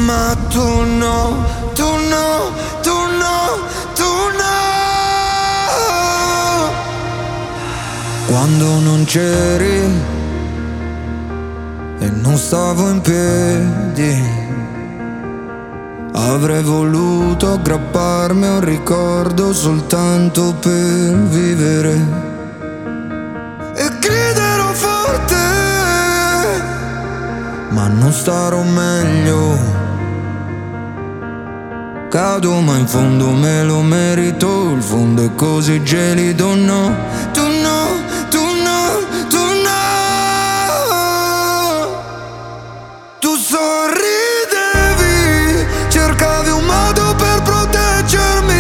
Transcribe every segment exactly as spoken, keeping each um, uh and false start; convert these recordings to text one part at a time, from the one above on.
Ma tu no, tu no, tu no, tu no. Quando non c'eri e non stavo in piedi, avrei voluto aggrapparmi a un ricordo soltanto per vivere. E griderò forte, ma non starò meglio. Cado ma in fondo me lo merito, il fondo è così gelido, no. Tu no, tu no, tu no. Tu sorridevi, cercavi un modo per proteggermi,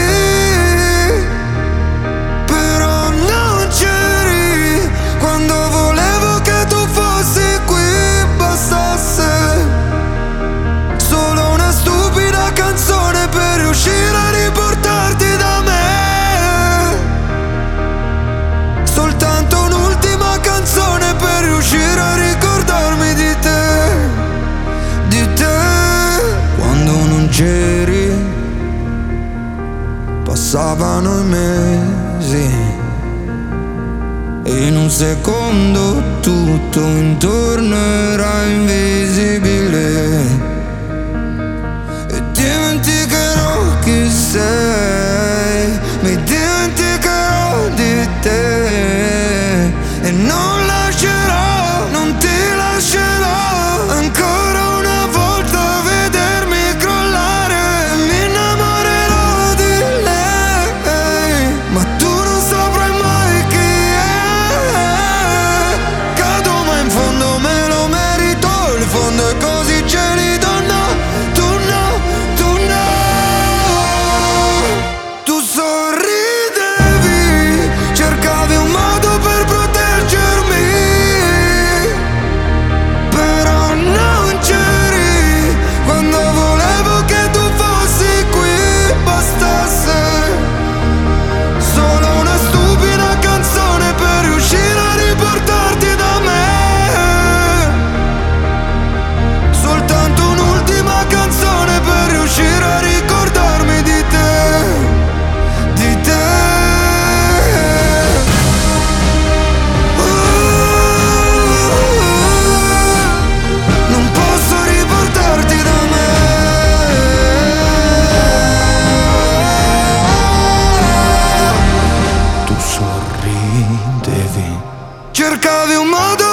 però non c'eri quando volevo che tu fossi qui. Bastasse solo una stupida canzone per riuscire a riportarti da me. Soltanto un'ultima canzone per riuscire a ricordarmi di te, di te. Quando non c'eri passavano i mesi e in un secondo tutto intorno era invisibile. E dimenticherò chi sei, mi dimenticherò di te e non lascerò, non ti lascerò ancora una volta vedermi crollare. Mi innamorerò di lei, ma tu non saprai mai chi è. Cado ma in fondo me lo merito, il fondo è così gelido, no. Tu no, tu no. Tu sorridevi, cercavi un modo per proteggermi, però non c'eri quando volevo che tu fossi qui. Bastasse solo una stupida canzone per riuscire a riportarti da me. Soltanto un'ultima canzone per riuscire a ricordarmi di te, di te. Uh, non posso riportarti da me. Tu sorridevi, cercavi un modo